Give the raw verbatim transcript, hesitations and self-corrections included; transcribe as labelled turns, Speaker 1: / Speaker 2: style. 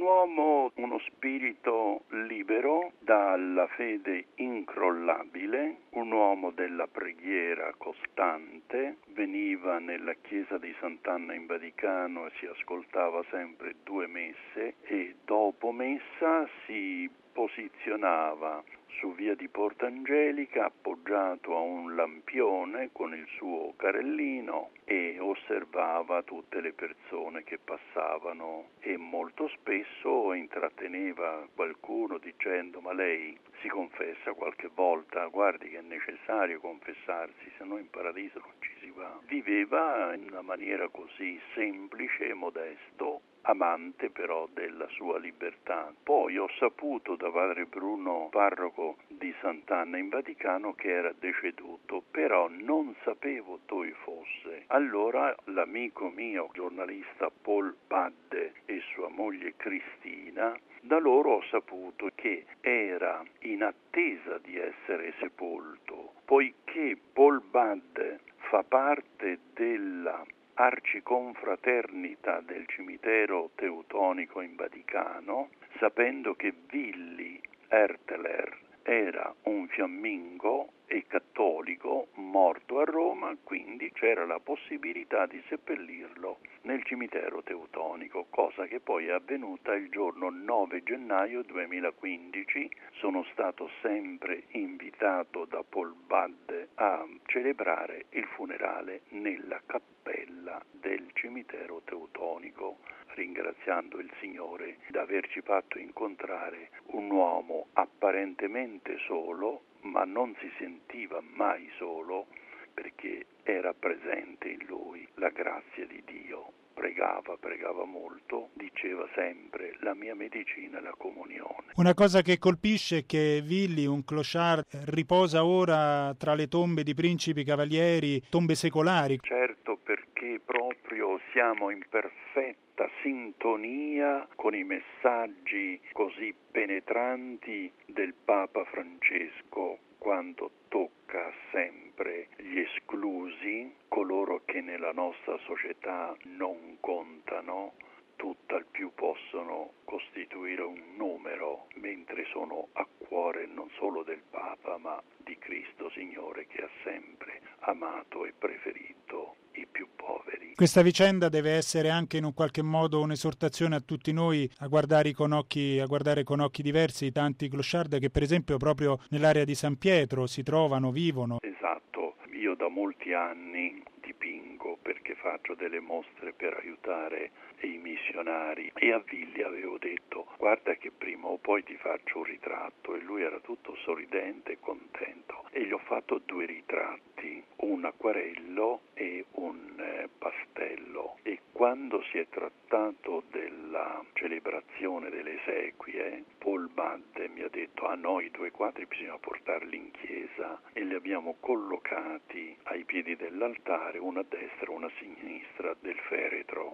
Speaker 1: Un uomo, uno spirito libero, dalla fede incrollabile, un uomo della preghiera costante, veniva nella chiesa di Sant'Anna in Vaticano e si ascoltava sempre due messe e dopo messa si posizionava su via di Porta Angelica appoggiato a un lampione con il suo carrellino e osservava tutte le persone che passavano e molto spesso intratteneva qualcuno dicendo: ma lei si confessa qualche volta? Guardi che è necessario confessarsi, se no in paradiso non ci si va. Viveva in una maniera così semplice e modesto, amante però della sua libertà. Poi ho saputo da padre Bruno, parroco di Sant'Anna in Vaticano, che era deceduto, però non sapevo dove fosse. Allora l'amico mio, giornalista Paul Badde e sua moglie Cristina, da loro ho saputo che era in attesa di essere sepolto, poiché Paul Badde fa parte della arciconfraternita del cimitero teutonico in Vaticano, sapendo che Willy Erteler era un fiammingo e cattolico morto a Roma, quindi c'era la possibilità di seppellirlo nel cimitero teutonico, cosa che poi è avvenuta il giorno nove gennaio duemilaquindici. Sono stato sempre invitato da Paul Badde a celebrare il funerale nella cappella del cimitero teutonico, ringraziando il Signore di averci fatto incontrare un uomo apparentemente solo, ma non si sentiva mai solo perché era presente in lui la grazia di Dio. Pregava, pregava molto, diceva sempre: la mia medicina è la comunione.
Speaker 2: Una cosa che colpisce è che Willy, un clochard, riposa ora tra le tombe di principi cavalieri, tombe secolari.
Speaker 1: Certo, perché proprio siamo in perfetta sintonia con i messaggi così penetranti del Papa Francesco, quando tocca sempre gli esclusi, coloro che nella nostra società non contano, tutt'al più possono costituire un numero, mentre sono a cuore non solo del Papa, ma di Cristo Signore, che ha sempre amato e preferito i più poveri.
Speaker 2: Questa vicenda deve essere anche in un qualche modo un'esortazione a tutti noi a guardare con occhi, a guardare con occhi diversi i tanti clochard che per esempio proprio nell'area di San Pietro si trovano, vivono.
Speaker 1: Esatto, io da molti anni dipingo perché faccio delle mostre per aiutare i missionari e a Willy avevo detto: guarda che prima o poi ti faccio un ritratto, e lui era tutto sorridente e contento e gli ho fatto due ritratti, un acquarello e un eh, pastello, e quando si è trattato della celebrazione delle esequie Paul Badde mi ha detto: a noi due quadri bisogna portarli in chiesa, e li abbiamo collocati ai piedi dell'altare, una a destra e una a sinistra del feretro.